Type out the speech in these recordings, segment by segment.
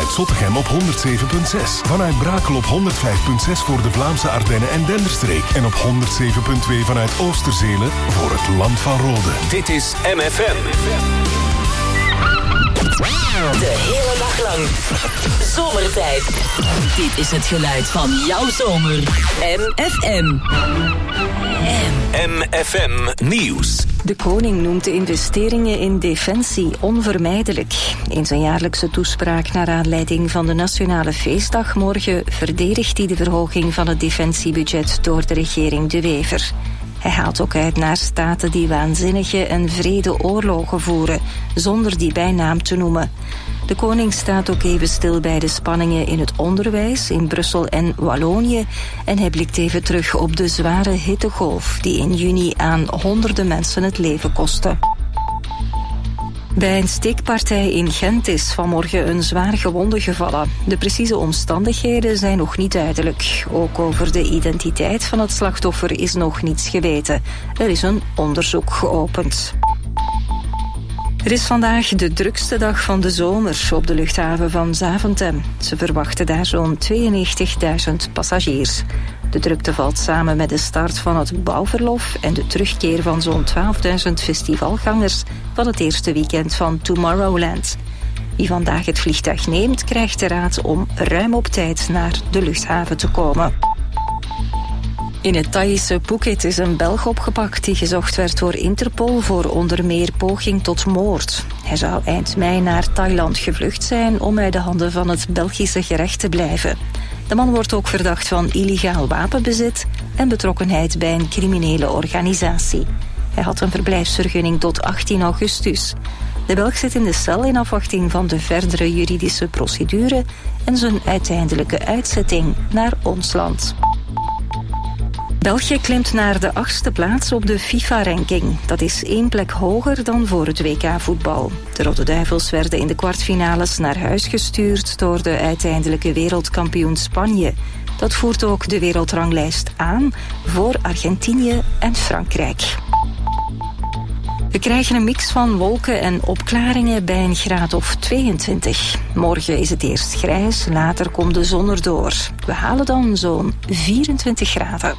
Vanuit Zottegem op 107.6. Vanuit Brakel op 105.6 voor de Vlaamse Ardennen en Denderstreek. En op 107.2 vanuit Oosterzelen voor het Land van Rode. Dit is MFM. De hele dag lang. Zomertijd. Dit is het geluid van jouw zomer. MFM. MFM Nieuws. De koning noemt de investeringen in defensie onvermijdelijk. In zijn jaarlijkse toespraak naar aanleiding van de Nationale Feestdag morgen verdedigt hij de verhoging van het defensiebudget door de regering De Wever. Hij haalt ook uit naar staten die waanzinnige en wrede oorlogen voeren, zonder die bij naam te noemen. De koning staat ook even stil bij de spanningen in het onderwijs in Brussel en Wallonië en hij blikt even terug op de zware hittegolf die in juni aan honderden mensen het leven kostte. Bij een steekpartij in Gent is vanmorgen een zwaar gewonde gevallen. De precieze omstandigheden zijn nog niet duidelijk. Ook over de identiteit van het slachtoffer is nog niets geweten. Er is een onderzoek geopend. Er is vandaag de drukste dag van de zomer op de luchthaven van Zaventem. Ze verwachten daar zo'n 92.000 passagiers. De drukte valt samen met de start van het bouwverlof en de terugkeer van zo'n 12.000 festivalgangers van het eerste weekend van Tomorrowland. Wie vandaag het vliegtuig neemt, krijgt de raad om ruim op tijd naar de luchthaven te komen. In het Thaise Phuket is een Belg opgepakt die gezocht werd door Interpol voor onder meer poging tot moord. Hij zou eind mei naar Thailand gevlucht zijn om uit de handen van het Belgische gerecht te blijven. De man wordt ook verdacht van illegaal wapenbezit en betrokkenheid bij een criminele organisatie. Hij had een verblijfsvergunning tot 18 augustus. De Belg zit in de cel in afwachting van de verdere juridische procedure en zijn uiteindelijke uitzetting naar ons land. België klimt naar de 8e plaats op de FIFA-ranking. Dat is 1 plek hoger dan voor het WK-voetbal. De Rode Duivels werden in de kwartfinales naar huis gestuurd door de uiteindelijke wereldkampioen Spanje. Dat voert ook de wereldranglijst aan voor Argentinië en Frankrijk. We krijgen een mix van wolken en opklaringen bij een graad of 22. Morgen is het eerst grijs, later komt de zon erdoor. We halen dan zo'n 24 graden.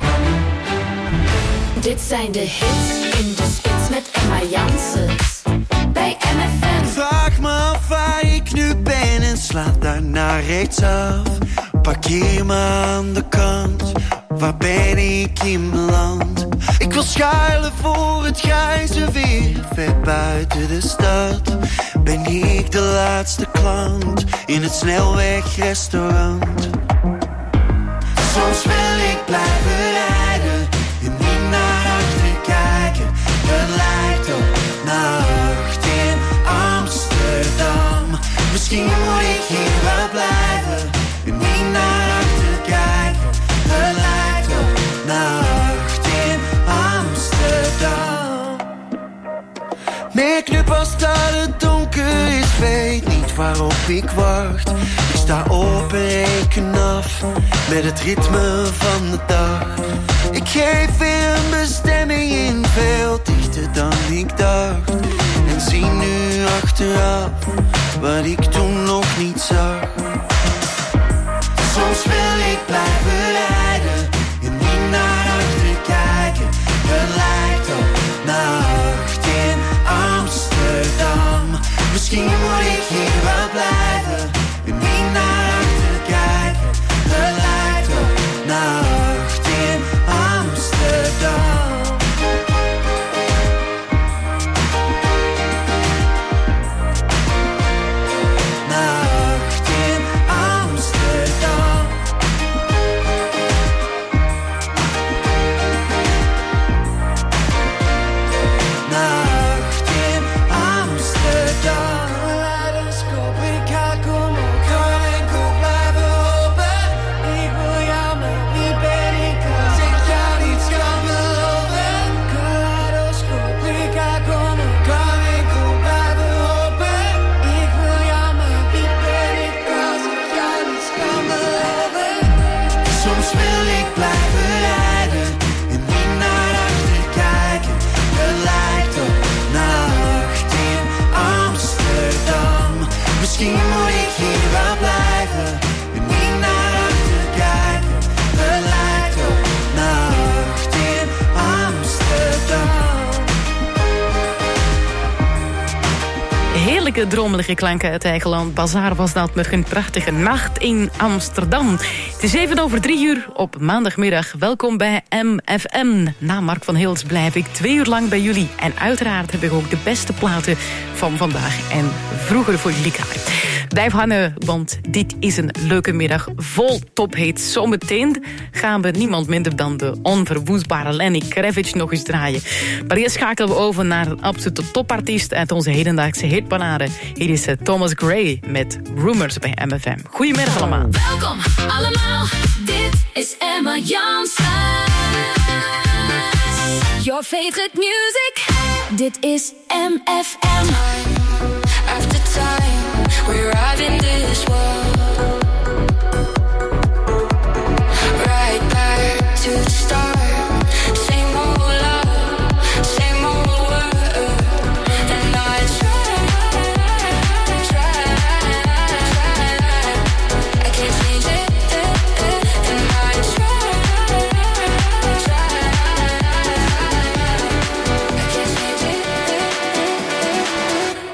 Dit zijn de hits in de spits met Emma Janssens. Bij MFM. Vraag me af waar ik nu ben en slaat daarna rechtsaf. Parkeer me aan de kant, waar ben ik in beland? Ik wil schuilen voor het grijze weer, ver buiten de stad. Ben ik de laatste klant in het snelwegrestaurant? Soms wil ik blijven rijden en niet naar achter kijken. Het lijkt op nacht in Amsterdam. Misschien moet ik hier wel blijven en niet naar achter kijken. Het lijkt op nacht in Amsterdam. Merk nu pas dat het donker is, weet niet waarop ik wacht. Ik sta op en reken af met het ritme van de dag. Ik geef weer een bestemming in, veel dichter dan ik dacht. En zie nu achteraf wat ik toen nog niet zag. Soms wil ik blijven rijden en niet naar achter kijken. Het lijkt op nacht in Amsterdam. Misschien moet ik hier wel blijven en niet naar achter kijken. Het lijkt op nacht in Amsterdam. Nacht in Amsterdam. Nacht in Amsterdam. Kaleidoscoop, ik ga kom op, kan ik ook blijven hopen. Ik wil jou, maar wie ben ik als ik jou niets kan beloven? Kaleidoscoop, ik ga kom op, kan ik ook blijven hopen. Ik wil jou, maar wie ben ik als ik jou niets kan beloven? Soms wil ik blijven rijden en niet naar achter kijken. Het lijkt op nacht in Amsterdam. Misschien moet ik hier wel blijven. Heerlijke, dromelige klanken uit eigen land. Bazaar was dat met een prachtige nacht in Amsterdam. Het is 2:07 op maandagmiddag. Welkom bij MFM. Na Mark van Heels blijf ik 2 uur lang bij jullie. En uiteraard heb ik ook de beste platen van vandaag en vroeger voor jullie klaar. Blijf hangen, want dit is een leuke middag vol tophits. Zometeen gaan we niemand minder dan de onverwoestbare Lenny Kravitz nog eens draaien. Maar eerst schakelen we over naar een absolute topartiest uit onze hedendaagse hitparade. Hier is Thomas Gray met Rumors bij MFM. Goedemiddag allemaal. Welkom allemaal, dit is Emma Jansen. Your favorite music, dit is MFM. After time, we ride in this world. Right back to the start. Same old love, same old world. And I try. I can't change it. And I try. I can't change it.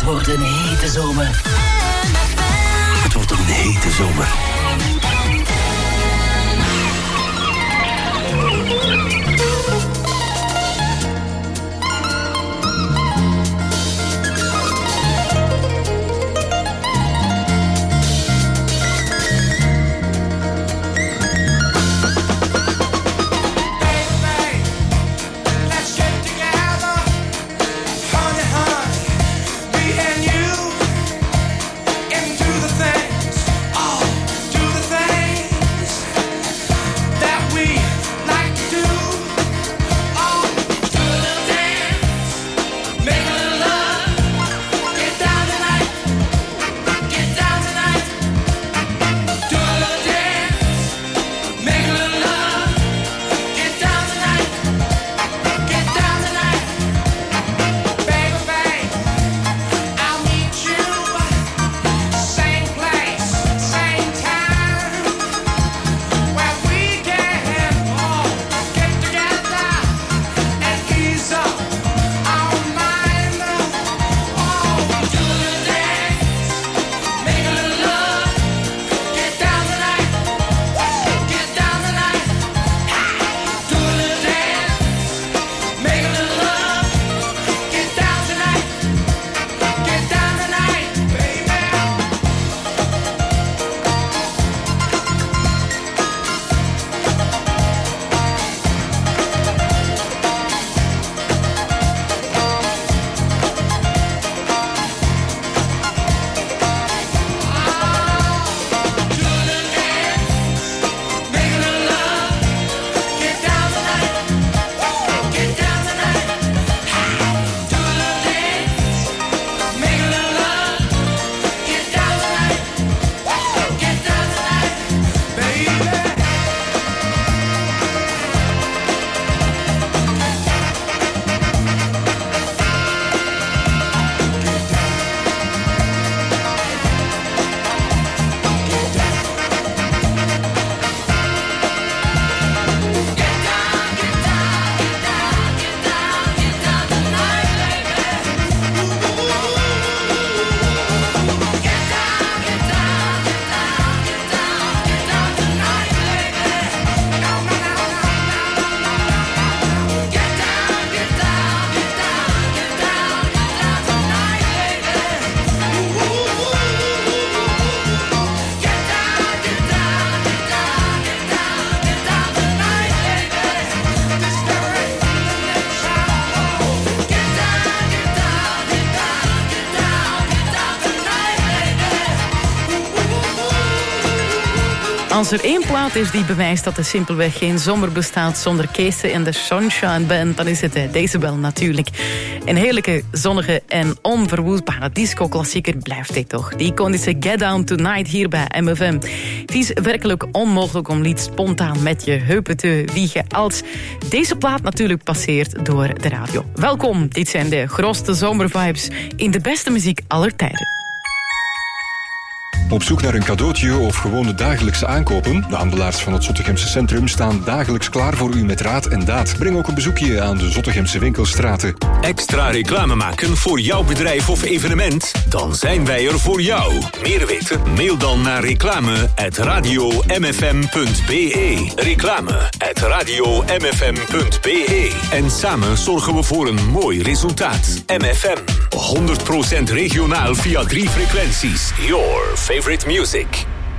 wordt een hete zomer. Het wordt een hete zomer. Als er één plaat is die bewijst dat er simpelweg geen zomer bestaat zonder Kees en de Sunshine Band, dan is het deze wel natuurlijk. Een heerlijke, zonnige en onverwoestbare disco-klassieker blijft dit toch. De iconische Get Down Tonight hier bij MFM. Het is werkelijk onmogelijk om niet spontaan met je heupen te wiegen als deze plaat natuurlijk passeert door de radio. Welkom, dit zijn de grootste zomervibes in de beste muziek aller tijden. Op zoek naar een cadeautje of gewone dagelijkse aankopen? De handelaars van het Zottegemse Centrum staan dagelijks klaar voor u met raad en daad. Breng ook een bezoekje aan de Zottegemse winkelstraten. Extra reclame maken voor jouw bedrijf of evenement? Dan zijn wij er voor jou. Meer weten? Mail dan naar reclame@radiomfm.be. Reclame@radiomfm.be. En samen zorgen we voor een mooi resultaat. MFM. 100% regionaal via 3 frequenties. Your favorite music.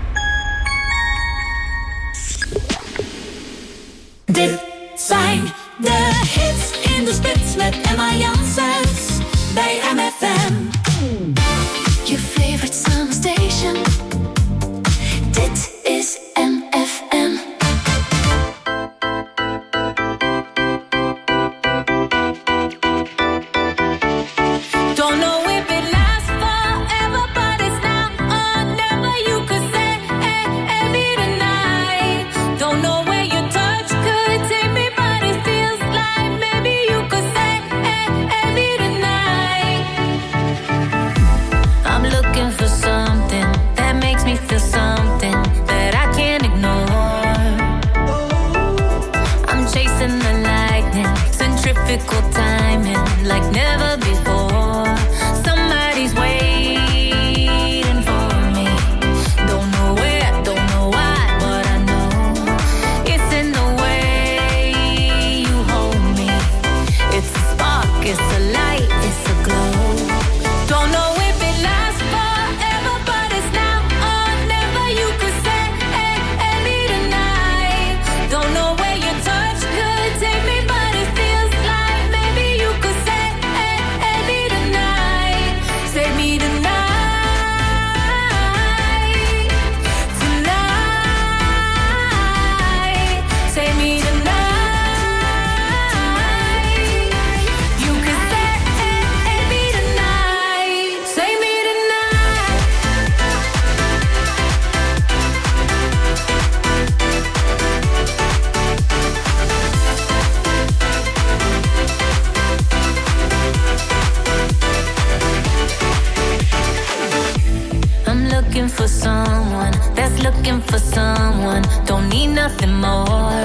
Dit zijn de hits in de spits met Emma Janssens bij MFM. Your favorite summer station. Dit is MFM. Don't know if it lasts forever, but it's now or never. You could say, hey, hey, me tonight. Don't know where your touch could take me, but it feels like maybe you could say, hey, hey, me tonight. I'm looking for something that makes me feel something that I can't ignore. I'm chasing the lightning, centrifugal timing like never before. Somebody Somebody's waiting for me. Don't know where, don't know why, but I know it's in the way you hold me. It's a spark, it's a light, it's a glow. Don't know if it lasts forever, but it's now or never. You could say, hey, me tonight. Don't know where your touch could take me, but it feels like maybe you could say, hey, me tonight. Save me tonight. Tonight. Save me tonight. You could say, hey, me tonight. Save me tonight. I'm looking for someone that's looking for someone. Don't need nothing more.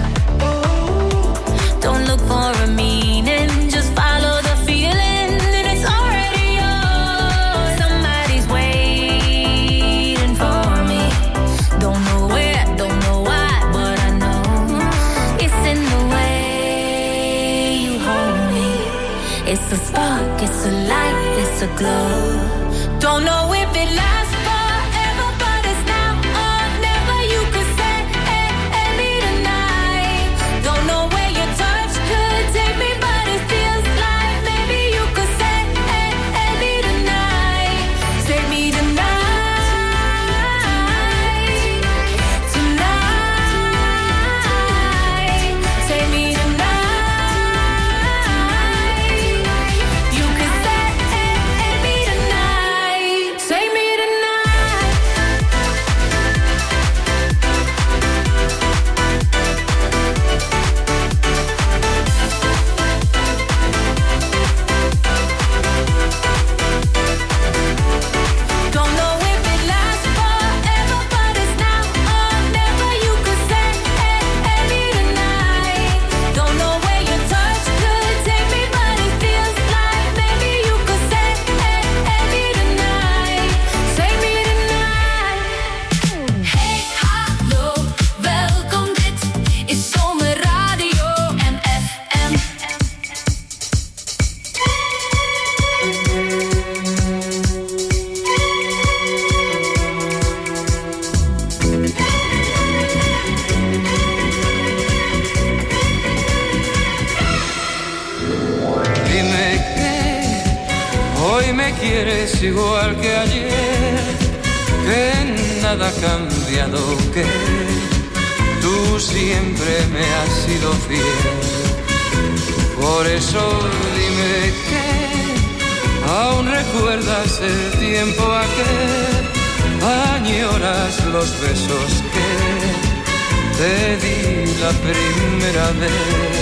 Don't look for a meaning, just follow the feeling, and it's already yours. Somebody's waiting for me. Don't know where, don't know why, but I know it's in the way you hold me. It's a spark, it's a light, it's a glow. Don't know if it lasts forever, but it's now or never. You could say, hey, me tonight. Don't know where your touch could take me, but it feels like maybe you could say, hey, me tonight. Save me tonight. Tonight. Save me tonight. You could say, hey, me tonight. Save me tonight. Don't know if it lasts forever, but it's now or never. You could say, hey, me tonight. Don't know where your touch could take me, but it feels like maybe you could say, hey, me tonight. Save me tonight. Hey, hallo, welkom. Dit is Zomerradio MFM. Dime que hoy me quieres igual que ayer, que nada ha cambiado, que tú siempre me has sido fiel. Por eso dime que aún recuerdas el tiempo aquel, añoras los besos que te di la primera vez.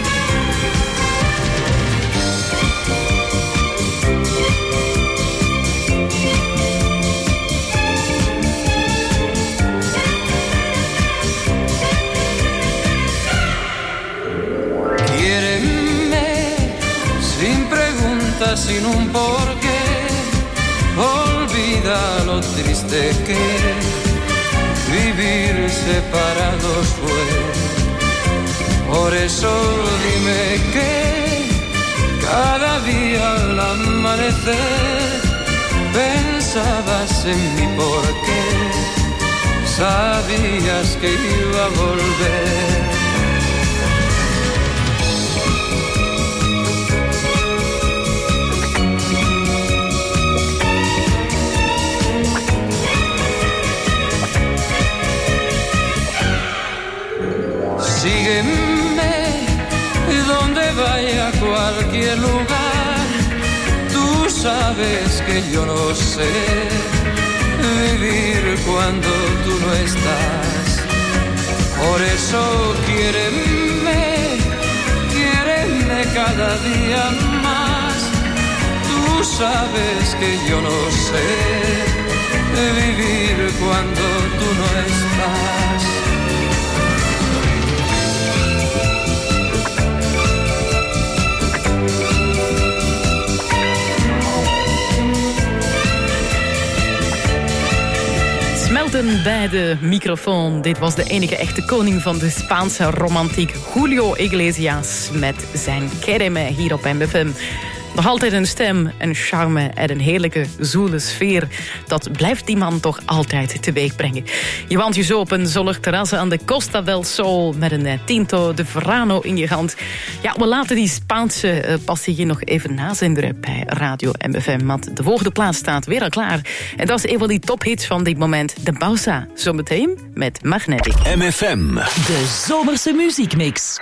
Quiéreme sin preguntas, sin un porqué. Olvida lo triste que vivir separados fue. Por eso dime que cada día al amanecer pensabas en mí porque sabías que iba a volver. Sígueme donde vaya, a cualquier lugar. Tú sabes que yo no sé vivir cuando tú no estás. Por eso quiéreme, quiéreme cada día más. Tú sabes que yo no sé vivir cuando tú no estás. bij de microfoon. Dit was de enige echte koning van de Spaanse romantiek, Julio Iglesias, met zijn Quéreme hier op MFM. Nog altijd een stem, een charme en een heerlijke zoele sfeer. Dat blijft die man toch altijd teweeg brengen. Je wandelt je zo op een zonnig terras aan de Costa del Sol met een Tinto de Verano in je hand. Ja, we laten die Spaanse passie je nog even nazinderen bij Radio MFM. Want de volgende plaats staat weer al klaar. En dat is een van die tophits van dit moment. De Bausa, zometeen met Magnetic. MFM. De zomerse muziekmix.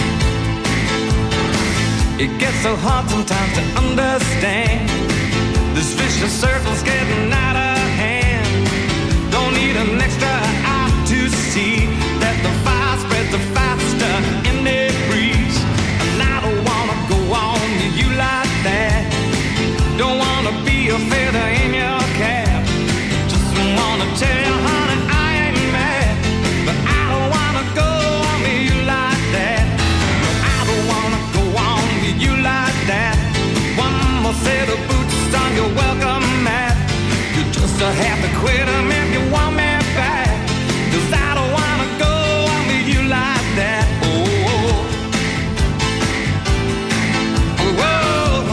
It gets so hard sometimes to understand This vicious circle's getting out of hand. Don't need an extra eye to see that the fire spreads the faster in the breeze. And I don't wanna go on to you like that. Don't wanna be a feather in your cap. Just wanna tell you, honey, I ain't mad, but I don't wanna go on to you like that. No, I don't wanna go on to you like that. One more set of boots on your welcome mat. You just have to quit 'em if you want me back. 'Cause I don't wanna go on to you like that. Oh, oh, oh,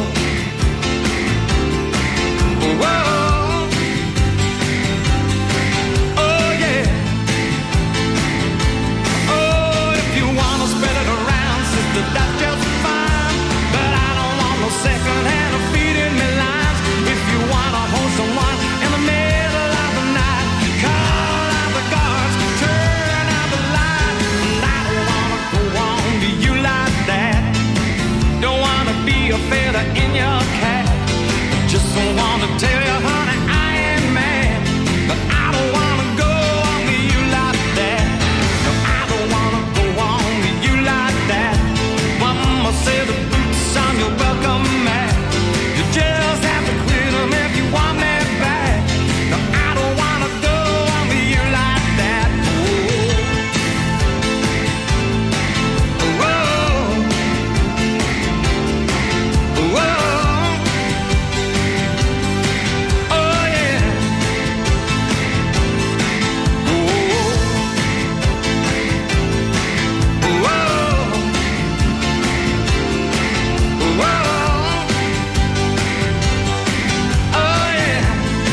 oh, oh, yeah. Oh, if you wanna spread it around, sister, that's just fine. But I don't want no second hand of feeding me lines. If you wanna hold someone in the middle of the night, call out the guards, turn out the light. And I don't wanna go on to you like that. Don't wanna be a feather in your cap. Just don't wanna tell you, honey, I ain't mad, but I don't wanna go on to you like that. No, I don't wanna go on to you like that. One more set of boots on your welcome mat. You just have to quit 'em if you want me back. No, I don't wanna go on to you like that. Oh, oh, oh, oh, yeah. Oh, oh, oh, oh, yeah.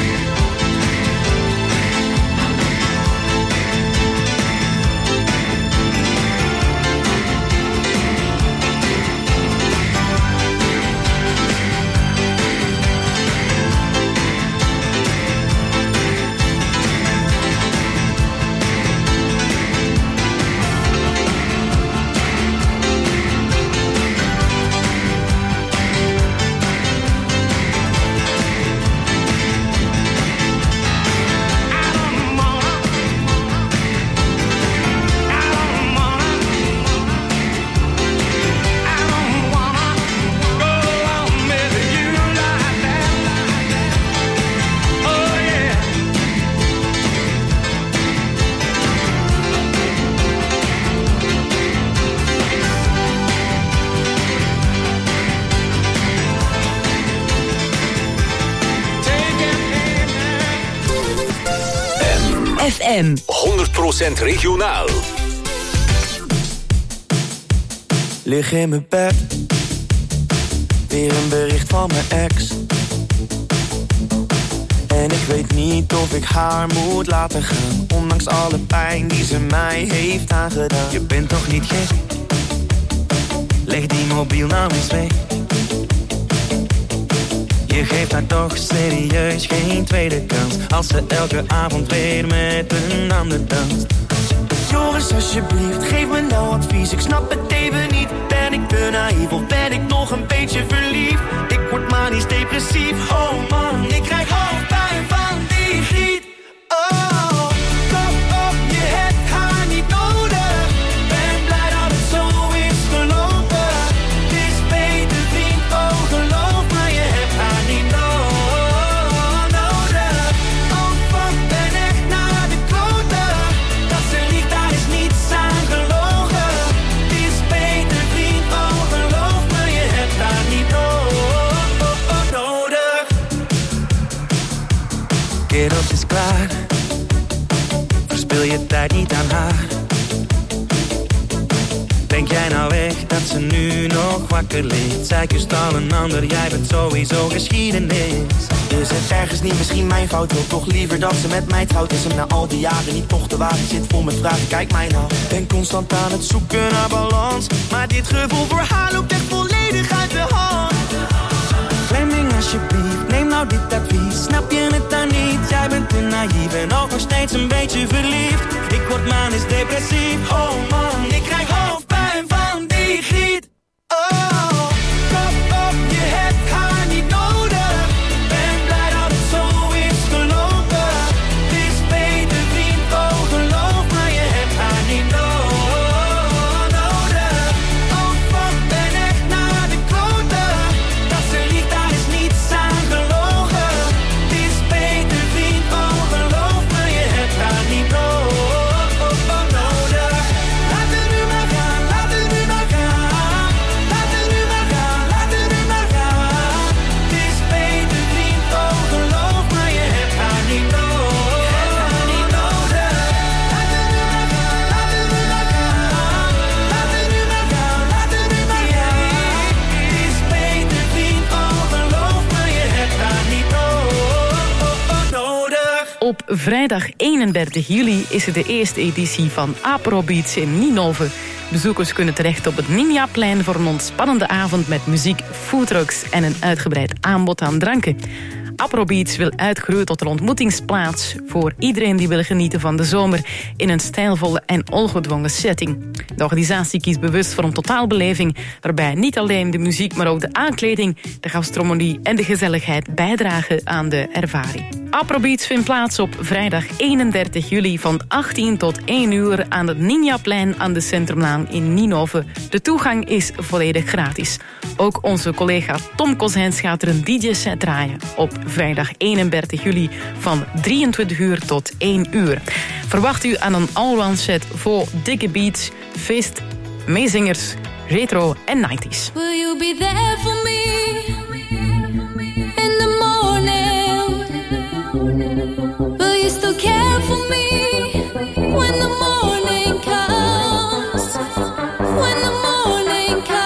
FM 100% regionaal. Lig in mijn bed, weer een bericht van mijn ex. En ik weet niet of ik haar moet laten gaan, ondanks alle pijn die ze mij heeft aangedaan. Je bent toch niet gek? Leg die mobiel nou eens weg. Je geeft haar toch serieus geen tweede kans, als ze elke avond weer met een ander danst. Joris, alsjeblieft, geef me nou advies. Ik snap het even niet. Ben ik te naïef of ben ik nog een beetje verliefd? Ik word manisch depressief. Oh man, ik krijg hoofdpijn van die griet. Oh, kom op, je hebt haar niet nodig. Ben blij dat het zo is gelopen. Het is beter vriend, oh geloof me, je hebt haar niet nodig. Oh fuck, ben echt naar de kloten. Dat ze liegt, daar is niets aan gelogen. Het is beter vriend, oh geloof me, je hebt haar niet nodig. Kerels is klaar, verspil je tijd niet aan haar. Denk jij nou echt dat ze nu nog wakker ligt? Zij kust al een ander, jij bent sowieso geschiedenis. Is het ergens niet misschien mijn fout? Wil toch liever dat ze met mij trouwt? Is hem na al die jaren niet toch te wagen? Zit vol met vragen, kijk mij nou. Ben constant aan het zoeken naar balans, maar dit gevoel voor haar loopt echt volledig uit de hand. Fleming, alsjeblieft, neem nou dit advies. Snap je het dan niet? Jij bent te naïef en ook nog steeds een beetje verliefd. Ik word manisch depressief. Oh man, ik krijg hoofdpijn van die griet. Oh, kom op, je hebt haar niet nodig. Ben vrijdag 31 juli is er de eerste editie van Afrobeats in Ninove. Bezoekers kunnen terecht op het Ninjaplein voor een ontspannende avond met muziek, foodtrucks en een uitgebreid aanbod aan dranken. Afrobeats wil uitgroeien tot een ontmoetingsplaats voor iedereen die wil genieten van de zomer in een stijlvolle en ongedwongen setting. De organisatie kiest bewust voor een totaalbeleving waarbij niet alleen de muziek, maar ook de aankleding, de gastronomie en de gezelligheid bijdragen aan de ervaring. Afrobeats vindt plaats op vrijdag 31 juli van 18 tot 1 uur aan het Ninjaplein aan de Centrumlaan in Ninove. De toegang is volledig gratis. Ook onze collega Tom Kozijns gaat er een DJ-set draaien op vrijdag 31 juli van 23 uur tot 1 uur. Verwacht u aan een all-round set voor dikke beats, feest, meezingers, retro en 90s. Will you be there for me in the morning? Will you still care for me when the morning comes? When the morning comes.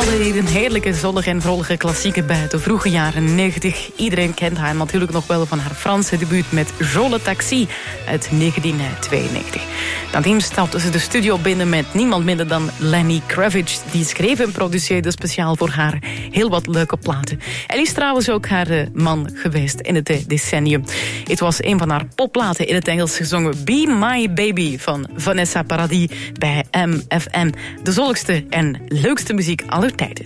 Altijd een heerlijke, zonnige en vrolijke klassieker bij de vroege jaren 90. Iedereen kent haar natuurlijk nog wel van haar Franse debuut met Jolie Taxi uit 1992. Nadien stapte ze de studio binnen met niemand minder dan Lenny Kravitz. Die schreef en produceerde speciaal voor haar heel wat leuke platen. En is trouwens ook haar man geweest in het decennium. Het was een van haar popplaten in het Engels gezongen Be My Baby van Vanessa Paradis bij MFM. De zolligste en leukste muziek aller tijden.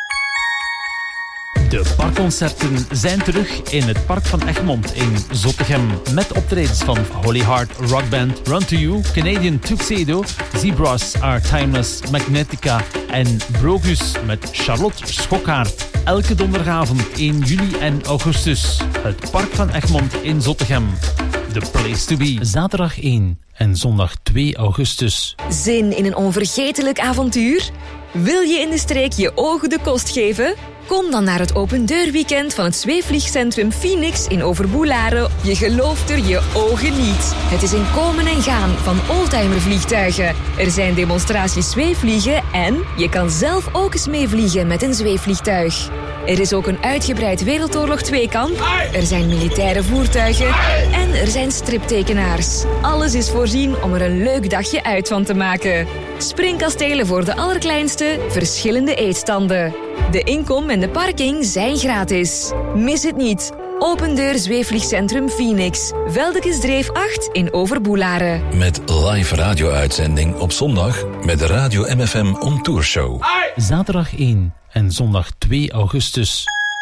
De parkconcerten zijn terug in het Park van Egmond in Zottegem. Met optredens van Holy Heart Rock Band, Run To You, Canadian Tuxedo, Zebras Are Timeless, Magnetica en Brogus met Charlotte Schokkaert. Elke donderdagavond 1 juli en augustus. Het Park van Egmond in Zottegem. The place to be. Zaterdag 1 en zondag 2 augustus. Zin in een onvergetelijk avontuur? Wil je in de streek je ogen de kost geven? Kom dan naar het opendeurweekend van het zweefvliegcentrum Phoenix in Overboelaren. Je gelooft er je ogen niet. Het is een komen en gaan van oldtimervliegtuigen. Er zijn demonstraties zweefvliegen en je kan zelf ook eens meevliegen met een zweefvliegtuig. Er is ook een uitgebreid Wereldoorlog 2-kamp. Er zijn militaire voertuigen. En er zijn striptekenaars. Alles is voorzien om er een leuk dagje uit van te maken. Springkastelen voor de allerkleinste, verschillende eetstanden. De inkom en de parking zijn gratis. Mis het niet. Opendeur Zweefvliegcentrum Phoenix. Veldekesdreef 8 in Overboelaren. Met live radio-uitzending op zondag met de Radio MFM On Tour Show. Zaterdag 1 en zondag 2 augustus.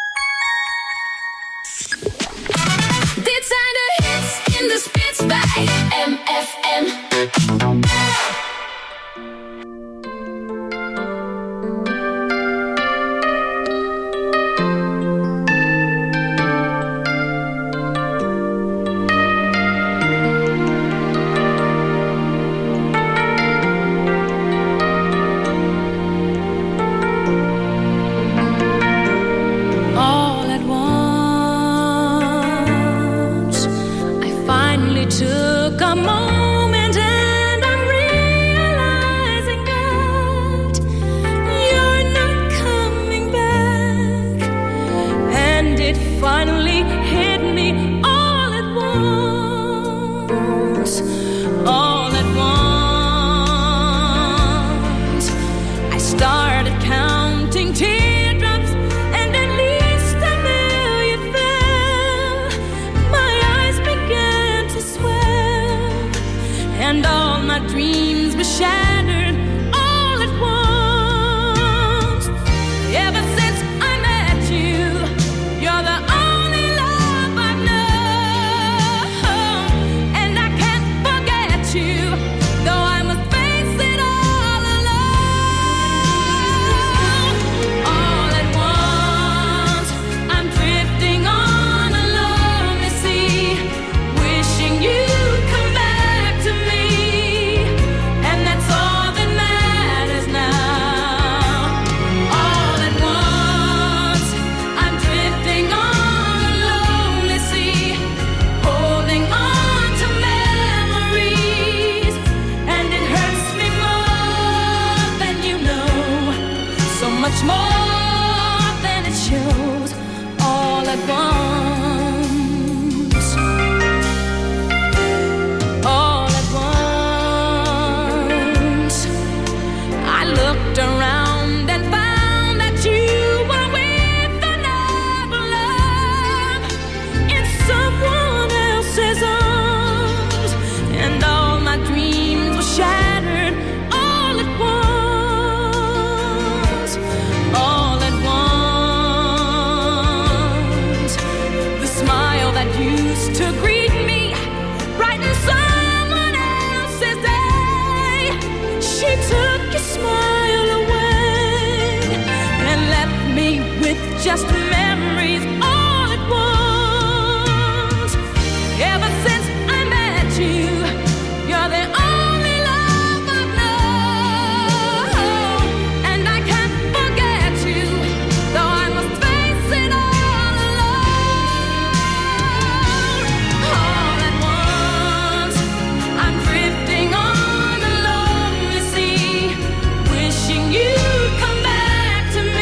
Dit zijn de hits in de spits bij MFM. Took a moment and I'm realizing that you're not coming back. And it finally hit me all at once. All at once I started counting teardrops and at least a million fell. My eyes began to swell and all my dreams were shattered all at once. Ever since I met you, you're the only love I've known, and I can't forget you, though I must face it all alone. All at once, I'm drifting on a lonely sea, wishing you'd come back to me, and that's all that matters now. All at once, I'm drifting on a lonely sea, holding on to memories, and it hurts me more than you know, so much more than it shows. All at once, all at once, I looked around and found that you were with another love in someone else's arms, and all my dreams were shattered all at once. All at once, the smile that used to greet me brightened someone else's day. She took your smile away and left me with just memories all at once. Ever since I met you, you're the only love I've known, and I can't forget you, though I must face it all alone. All at once, I'm drifting on a lonely sea, wishing you'd come back to me,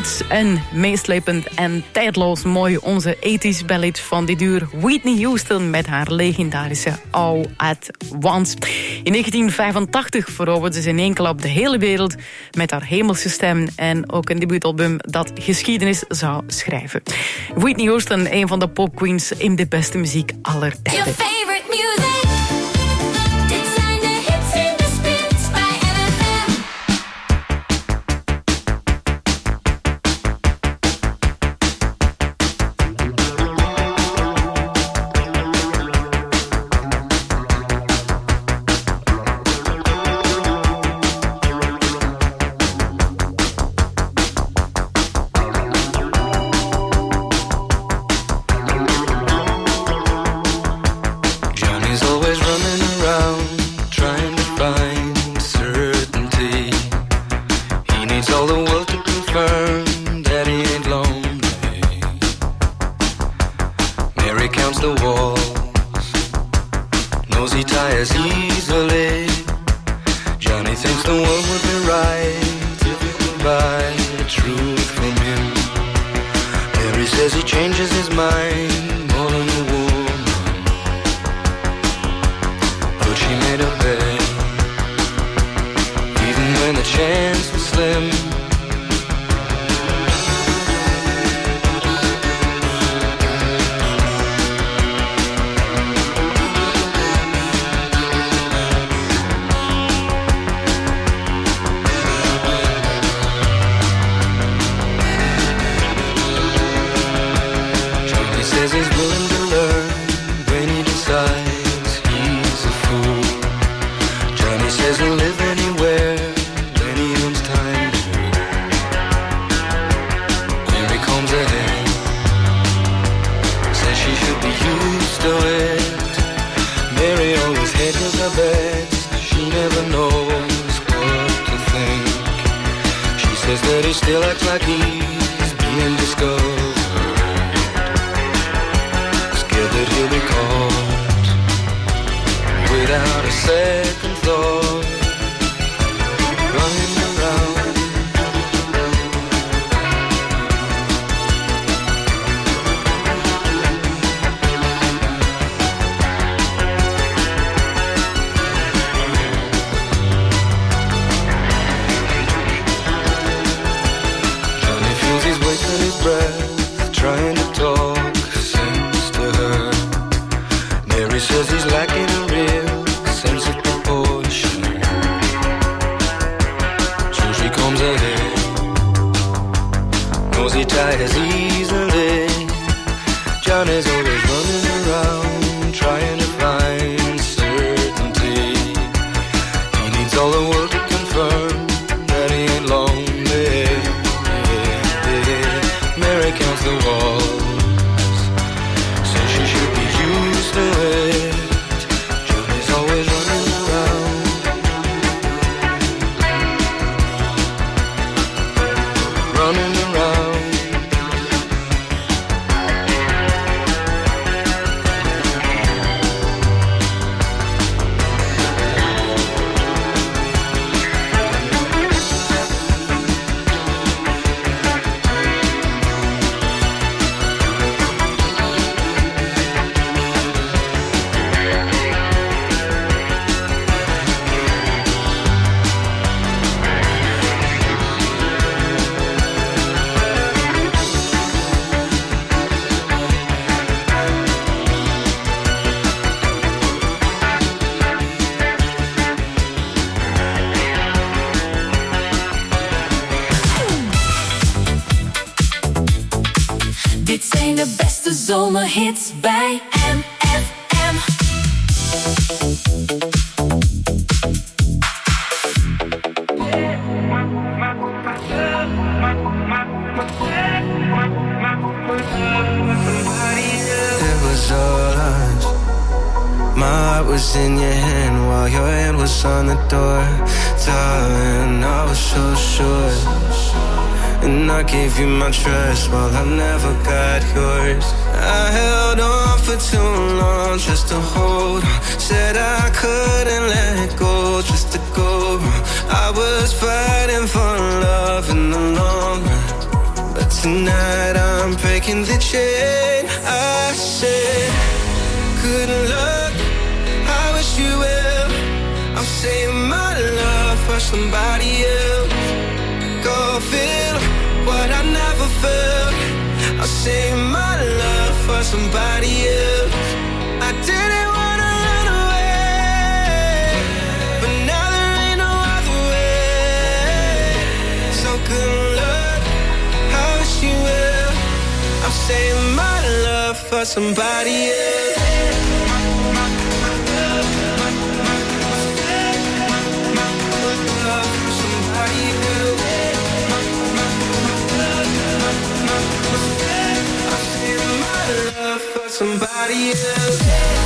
Oud en meeslepend en tijdloos mooi. Onze 80s ballad van dit uur. Whitney Houston met haar legendarische All at Once. In 1985 veroverde ze in één klap de hele wereld met haar hemelse stem en ook een debuutalbum dat geschiedenis zou schrijven. Whitney Houston, een van de popqueens in de beste muziek aller tijden. Your favorite music. Dit zijn de hits in de spits bij MFM. Johnny's always running around, trying to find certainty. He needs all the world to confirm that he ain't lonely. Mary counts the walls, knows he tires easily. Johnny thinks the world would be right if he could buy the truth from him. Mary says he changes his mind more than a woman. But she made a bet, even when the chance was slim. Johnny says he's willing to learn when he decides he's a fool. Johnny says he'll live anywhere when he owns time to. Mary combs ahead, says she should be used to it. Mary always hedges her bets, she never knows what to think. She says that he still acts like he's being discovered, scared that he'll be caught without a second thought, running around. Johnny feels he's wasting his breath, trying to talk sense to her. Mary says he's lacking a real sense of proportion. So she comes ahead, knows he tires easily. Johnny's always running around, trying to find certainty. He needs all the world to confirm that he ain't lonely. Mary counts the walls, says she should be used to it. Johnny's always running around, running around. Dit zijn de beste zomerhits bij MFM. It was all us. My heart was in your hand while your hand was on the door. Darling, I was so sure. And I gave you my trust while I never got yours. I held on for too long just to hold on. Said I couldn't let it go just to go wrong. I was fighting for love in the long run. tonight I'm breaking the chain. I said, good luck, I wish you well. I'm saving my love for somebody else. Go feel what I never felt. I'll save my love for somebody else. I didn't wanna run away, but now there ain't no other way. So good luck, I wish you well. I'm saving my love for somebody else. Somebody else.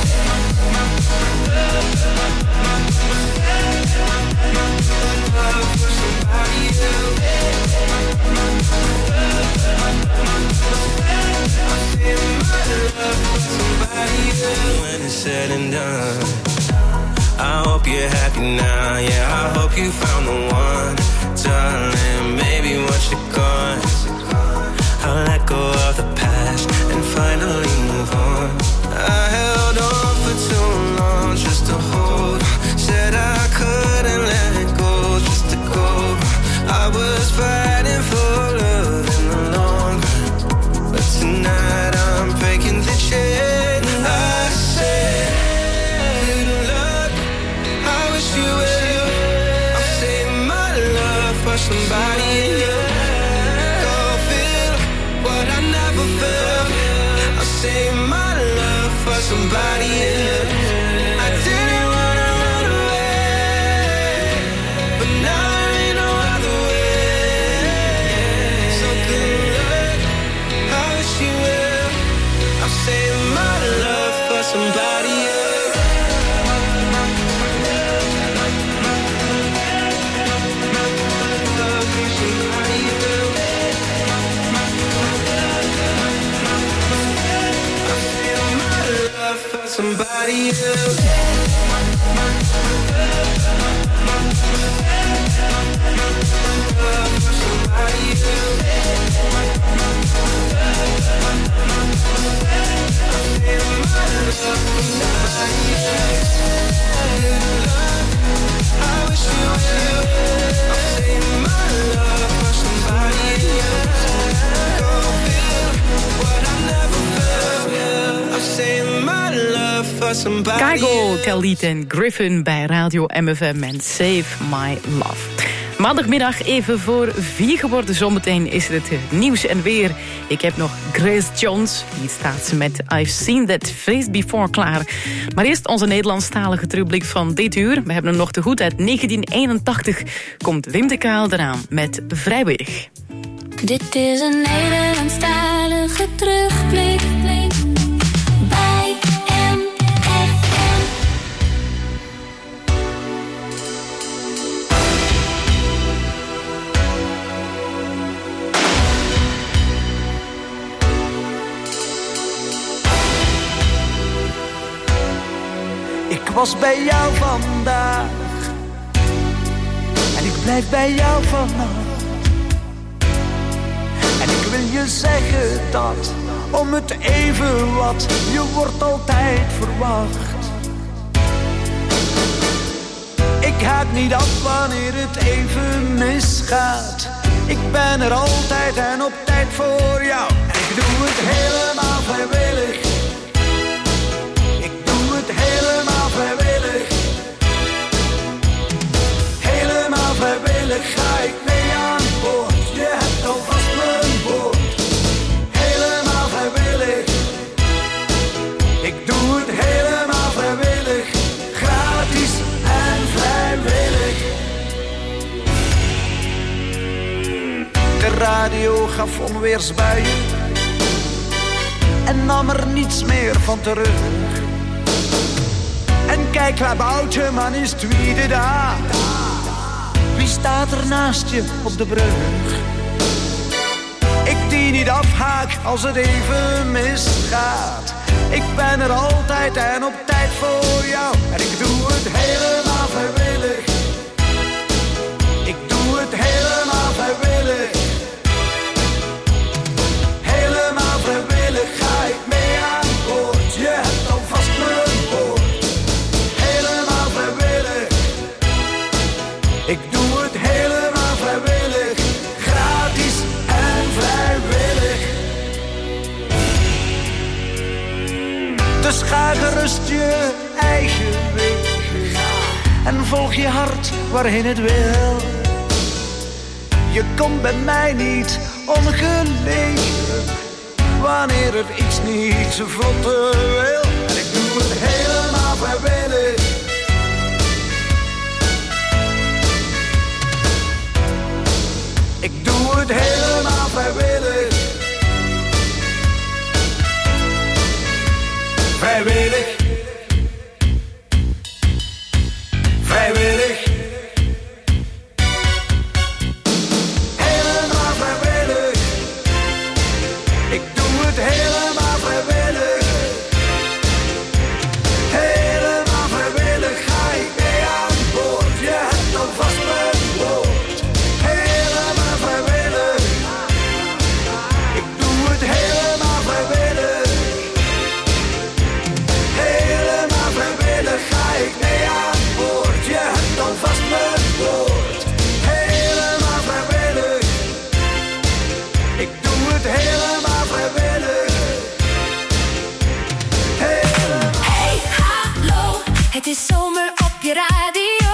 When it's said and done, I hope you're happy now. Yeah, I hope you found the one, darling. Maybe once you're gone, I'll let go of the past and finally move on. I held on for too long just to hold. Said I couldn't let it go just to go. I was fighting for love in the long run, but tonight I'm breaking the chain. I said, good luck, I wish you well. I'm saving my love for somebody else. Save my love for somebody else. I didn't wanna run away, but now there ain't no other way. So good luck, I wish you well. I'm saving my love for somebody else. Love for somebody else. For somebody else. For somebody else. I wish you well. I'm saving my love for somebody else. Go feel what I never felt. I'm saving my love for somebody else. Keigo, Khalid en Griffin bij Radio MFM en Save My Love. Maandagmiddag even voor 4 geworden. Zometeen is het nieuws en weer. Ik heb nog Grace Jones. Hier staat ze met I've Seen That Face Before klaar. Maar eerst onze Nederlandstalige terugblik van dit uur. We hebben hem nog te goed. Uit 1981 komt Wim de Kaal eraan met Vrijwillig. Dit is een Nederlandstalige terugblik. Bij MFM. Ik was bij jou vandaag en ik blijf bij jou vannacht. En ik wil je zeggen dat, om het even wat, je wordt altijd verwacht. Ik haak niet af wanneer het even misgaat. Ik ben er altijd en op tijd voor jou. En ik doe het helemaal vrijwillig. Ik doe het helemaal vrijwillig. Helemaal vrijwillig ga ik mee aan boord. Je hebt alvast mijn woord. Helemaal vrijwillig. Ik doe het helemaal vrijwillig. Gratis en vrijwillig. De radio gaf onweersbuien en nam er niets meer van terug. En kijk, klaarboutje, man, is tweede daar. Wie staat er naast je op de brug? Ik die niet afhaak als het even misgaat. Ik ben er altijd en op tijd voor jou. En ik doe het helemaal vrijwillig. Ik doe het helemaal vrijwillig. bewust je eigen weg. En volg je hart waarheen het wil. Je komt bij mij niet ongelegen, wanneer het iets niet zo vlotte wil. En ik doe het helemaal vrijwillig. Ik doe het helemaal vrijwillig. Vrijwillig. Vrijwillig. Helemaal vrijwillig. Ik doe het helemaal vrijwillig. Helemaal vrijwillig ga ik mee aan boord. Je hebt alvast mijn woord. Helemaal vrijwillig. Ik doe het helemaal vrijwillig. Helemaal vrijwillig ga ik mee aan boord. Je hebt alvast mijn woord. Helemaal vrijwillig. Ik doe het helemaal vrijwillig. Hey, hallo, het is zomer op je radio.